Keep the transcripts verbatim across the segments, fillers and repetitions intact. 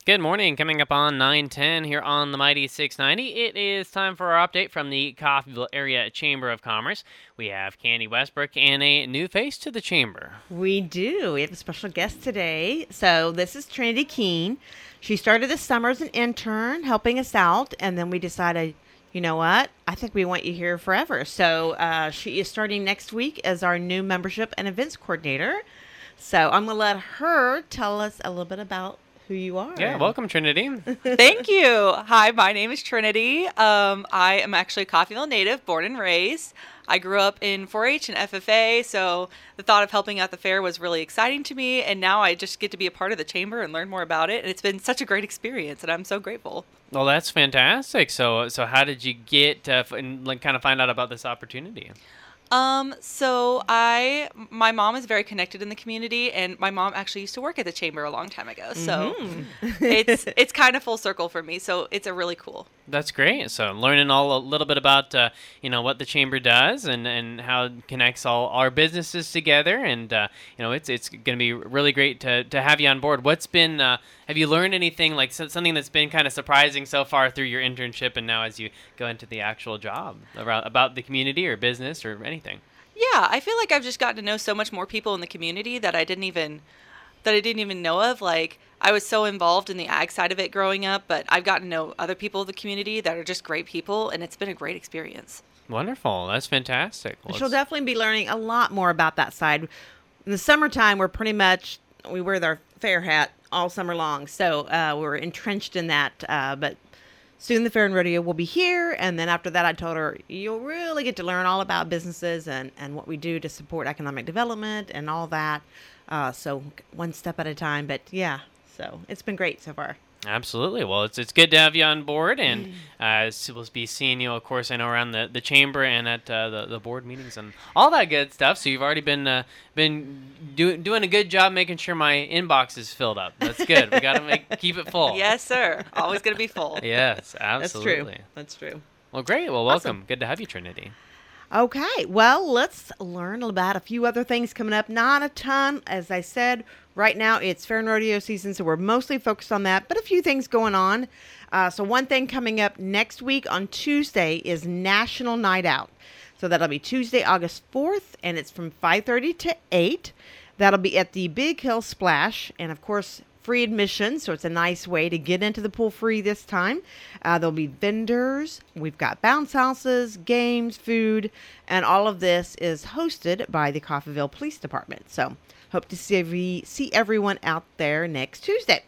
Good morning. Coming up on nine ten here on the Mighty six ninety, it is time for our update from the Coffeyville Area Chamber of Commerce. We have Candy Westbrook and a new face to the chamber. We do. We have a special guest today. So this is Trinity Keene. She started this summer as an intern helping us out, and then we decided, you know what? I think we want you here forever. So uh, she is starting next week as our new membership and events coordinator. So I'm going to let her tell us a little bit about who you are. Yeah, welcome, Trinity. Thank you. Hi, my name is Trinity. Um, I am actually a Coffeyville native, born and raised. I grew up in four H and F F A, so the thought of helping out the fair was really exciting to me, and now I just get to be a part of the chamber and learn more about it, and it's been such a great experience, and I'm so grateful. Well, that's fantastic. So, so how did you get uh, f- and like kind of find out about this opportunity? Um, so I, my mom is very connected in the community, and my mom actually used to work at the chamber a long time ago. So Mm-hmm. it's, it's kind of full circle for me. So it's a really cool. That's great. So learning all a little bit about uh, you know what the chamber does and, and how it connects all our businesses together, and uh, you know it's it's going to be really great to, to have you on board. What's been uh, have you learned anything like so- something that's been kind of surprising so far through your internship, and now as you go into the actual job about about the community or business or anything? Yeah, I feel like I've just gotten to know so much more people in the community that I didn't even that I didn't even know of. Like, I was so involved in the ag side of it growing up, but I've gotten to know other people in the community that are just great people, and it's been a great experience. Wonderful. That's fantastic. Well, She'll it's- definitely be learning a lot more about that side. In the summertime, we're pretty much, we wear our fair hat all summer long. So uh, we're entrenched in that. Uh, but soon the Fair and Rodeo will be here. And then after that, I told her, you'll really get to learn all about businesses and, and what we do to support economic development and all that. Uh, so one step at a time. But yeah, so it's been great so far. Absolutely. Well, it's it's good to have you on board, and uh, so we'll be seeing you, of course, I know around the, the chamber and at uh, the the board meetings and all that good stuff. So you've already been uh, been do, doing a good job making sure my inbox is filled up. That's good. We got to make keep it full. Yes, sir. Always going to be full. Yes, absolutely. That's true. That's true. Well, great. Well, welcome. Awesome. Good to have you, Trinity. Okay, well, let's learn about a few other things coming up. Not a ton. As I said, right now it's Fair and Rodeo season, so we're mostly focused on that, but a few things going on. Uh, so one thing coming up next week on Tuesday is National Night Out. So that'll be Tuesday, August fourth, and it's from five thirty to eight. That'll be at the Big Hill Splash, and of course, free admission, so it's a nice way to get into the pool free this time. Uh, there'll be vendors. We've got bounce houses, games, food, and all of this is hosted by the Coffeyville Police Department. So hope to see, every, see everyone out there next Tuesday.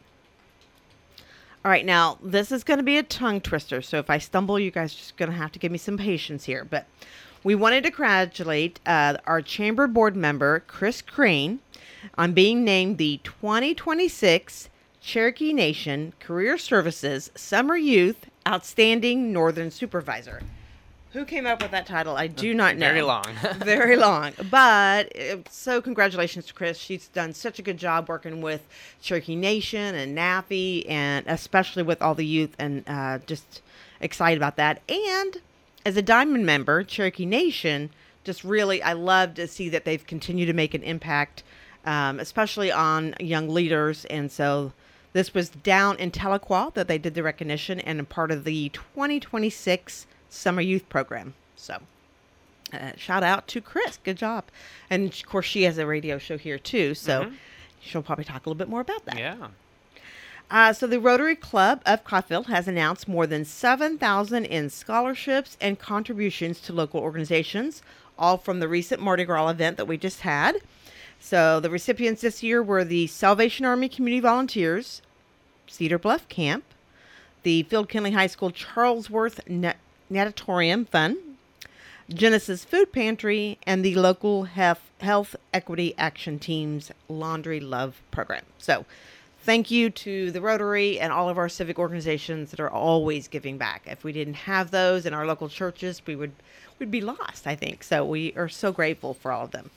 All right, now this is going to be a tongue twister, so if I stumble, you guys are just going to have to give me some patience here. But we wanted to congratulate uh, our chamber board member, Chris Crane, on being named the twenty twenty-six Cherokee Nation Career Services Summer Youth Outstanding Northern Supervisor. Who came up with that title? I do not know. Very long. Very long. But uh, so congratulations to Chris. She's done such a good job working with Cherokee Nation and NAFI, and especially with all the youth, and uh, just excited about that. And as a Diamond member, Cherokee Nation, just really, I love to see that they've continued to make an impact, um, especially on young leaders. And so this was down in Tahlequah that they did the recognition, and a part of the twenty twenty-six Summer Youth Program. So uh, shout out to Chris. Good job. And of course, she has a radio show here too. So Mhm. she'll probably talk a little bit more about that. Yeah. Uh, so the Rotary Club of Coffeyville has announced more than seven thousand in scholarships and contributions to local organizations, all from the recent Mardi Gras event that we just had. So the recipients this year were the Salvation Army Community Volunteers, Cedar Bluff Camp, the Field Kinley High School Charlesworth Net- Natatorium Fund, Genesis Food Pantry, and the local Health, Health Equity Action Team's Laundry Love Program. So thank you to the Rotary and all of our civic organizations that are always giving back. If we didn't have those in our local churches, we would we'd be lost, I think. So we are so grateful for all of them.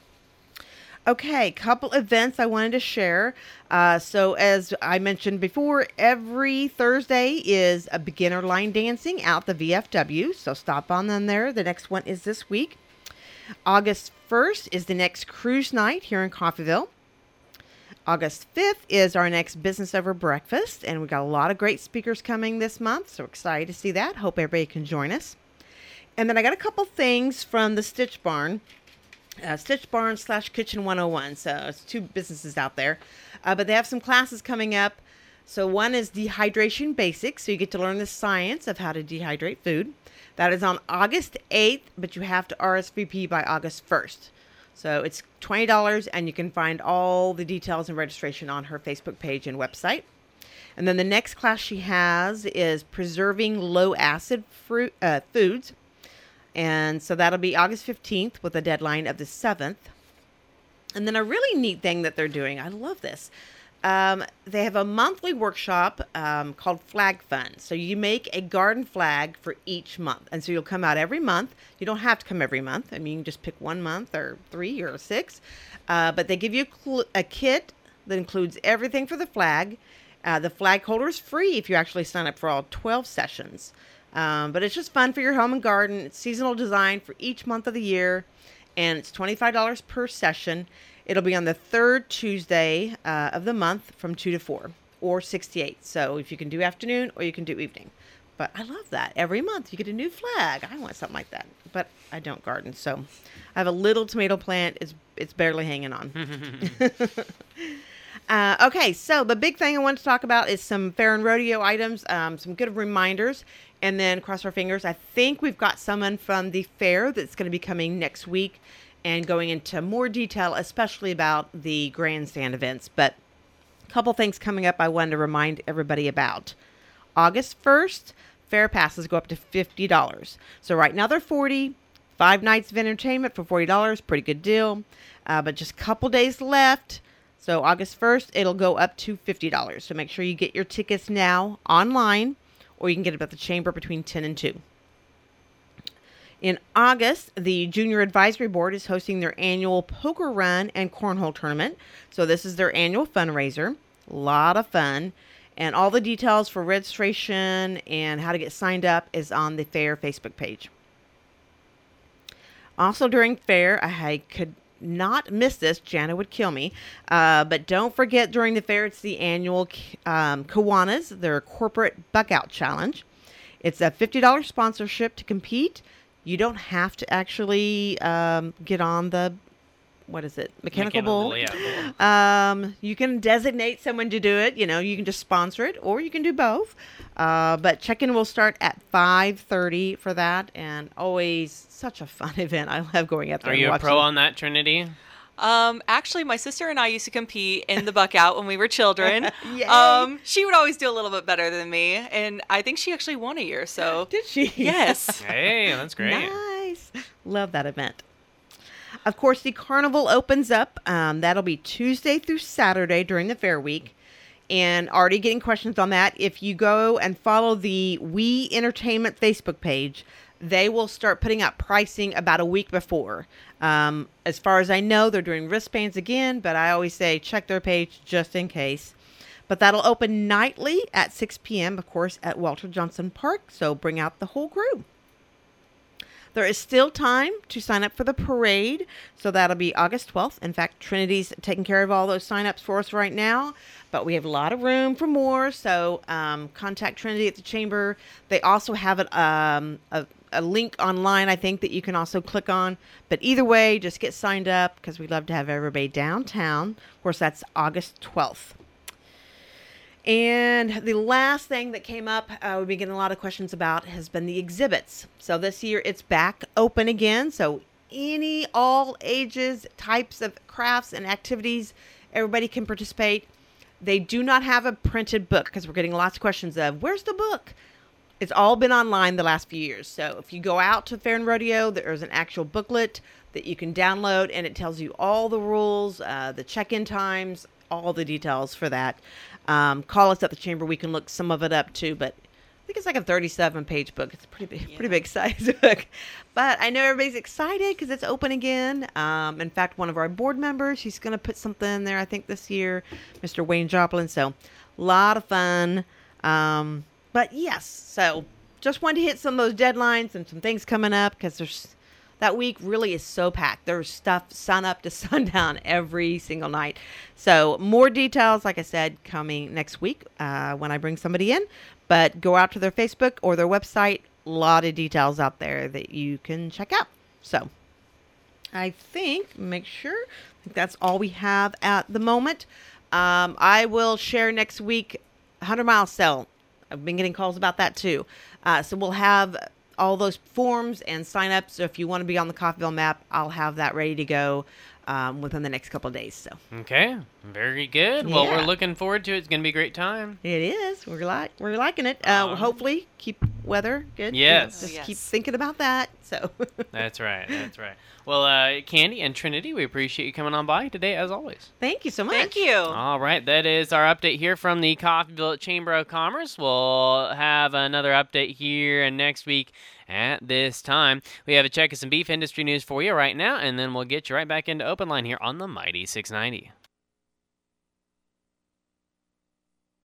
Okay, couple events I wanted to share. Uh, so as I mentioned before, every Thursday is a beginner line dancing out the V F W. So stop on them there. The next one is this week. August first is the next cruise night here in Coffeyville. August fifth is our next Business Over Breakfast, and we've got a lot of great speakers coming this month, so excited to see that. Hope everybody can join us. And then I got a couple things from the Stitch Barn, uh, Stitch Barn slash Kitchen one oh one, so it's two businesses out there. Uh, but they have some classes coming up. So one is Dehydration Basics, so you get to learn the science of how to dehydrate food. That is on August eighth, but you have to R S V P by August first. So it's twenty dollars, and you can find all the details and registration on her Facebook page and website. And then the next class she has is Preserving Low-Acid fruit, uh, Foods. And so that'll be August fifteenth with a deadline of the seventh. And then a really neat thing that they're doing, I love this. Um, they have a monthly workshop um, called Flag Fun. So you make a garden flag for each month. And so you'll come out every month. You don't have to come every month. I mean, you can just pick one month or three or six. Uh, but they give you a, cl- a kit that includes everything for the flag. Uh, the flag holder is free if you actually sign up for all twelve sessions. Um, but it's just fun for your home and garden. It's seasonal design for each month of the year. And it's twenty-five dollars per session. It'll be on the third Tuesday uh, of the month from two to four or six to eight. So if you can do afternoon or you can do evening. But I love that. Every month you get a new flag. I want something like that. But I don't garden. So I have a little tomato plant. It's, it's barely hanging on. uh, okay, so the big thing I want to talk about is some fair and rodeo items, um, some good reminders. And then cross our fingers. I think we've got someone from the fair that's going to be coming next week and going into more detail, especially about the grandstand events. But a couple things coming up I wanted to remind everybody about. August first, fair passes go up to fifty dollars. So right now they're forty dollars. Five nights of entertainment for forty dollars. Pretty good deal. Uh, but just a couple days left. So August first, it'll go up to fifty dollars. So make sure you get your tickets now online, or you can get them at the chamber between ten and two. In August, the Junior Advisory Board is hosting their annual poker run and cornhole tournament. So this is their annual fundraiser. A lot of fun. And all the details for registration and how to get signed up is on the fair Facebook page. Also during fair, I could not miss this. Jana would kill me. Uh, but don't forget during the fair, it's the annual um, Kiwanis, their corporate buck out challenge. It's a fifty dollars sponsorship to compete. You don't have to actually um, get on the, what is it, mechanical, mechanical bull. Yeah, um, you can designate someone to do it. You know, you can just sponsor it, or you can do both. Uh, but check-in will start at five thirty for that, and always such a fun event. I love going out there. Are and you watching. a pro on that, Trinity? Um, actually, my sister and I used to compete in the buck out when we were children. Yay. Um, she would always do a little bit better than me, and I think she actually won a year. So did she? Yes. Hey, that's great. Nice. Love that event. Of course, the carnival opens up. Um, that'll be Tuesday through Saturday during the fair week. And already getting questions on that. If you go and follow the We Entertainment Facebook page, they will start putting out pricing about a week before. Um, as far as I know, they're doing wristbands again, but I always say check their page just in case. But that'll open nightly at six p.m., of course, at Walter Johnson Park. So bring out the whole crew. There is still time to sign up for the parade, so that'll be August twelfth. In fact, Trinity's taking care of all those sign-ups for us right now, but we have a lot of room for more, so um, contact Trinity at the Chamber. They also have a, um, a, a link online, I think, that you can also click on. But either way, just get signed up, because we'd love to have everybody downtown. Of course, that's August twelfth. And the last thing that came up, uh, we've been getting a lot of questions about, has been the exhibits. So this year it's back open again. So any, all ages, types of crafts and activities, everybody can participate. They do not have a printed book, because we're getting lots of questions of, where's the book? It's all been online the last few years. So if you go out to Fair and Rodeo, there's an actual booklet that you can download, and it tells you all the rules, uh, the check-in times, all the details for that. Um, call us at the Chamber. We can look some of it up too, but I think it's like a thirty-seven page book. It's a pretty big, yeah. pretty big size book. But I know everybody's excited because it's open again. Um, in fact, one of our board members, he's going to put something in there, I think, this year, Mister Wayne Joplin. So a lot of fun. Um, but yes, so just wanted to hit some of those deadlines and some things coming up, because there's that week really is so packed. There's stuff sun up to sundown every single night. So more details, like I said, coming next week uh, when I bring somebody in. But go out to their Facebook or their website. A lot of details out there that you can check out. So I think, make sure, I think that's all we have at the moment. Um, I will share next week one hundred mile sale. I've been getting calls about that too. Uh, so we'll have all those forms and sign up. So if you want to be on the Coffeyville map, I'll have that ready to go um, within the next couple of days. So Okay, very good. Well, Yeah. we're looking forward to it. It's going to be a great time. it is. We're like we're liking it. Uh, Um, hopefully, keep weather good. You know, Yes. just Yes. keep thinking about that. So That's right. That's right. Well, uh, Candy and Trinity, we appreciate you coming on by today, as always. thank you so much. Thank you. All right, that is our update here from the Coffeyville Chamber of Commerce. We'll have another update here next week at this time. We have a check of some beef industry news for you right now, and then we'll get you right back into Open Line here on the Mighty six ninety.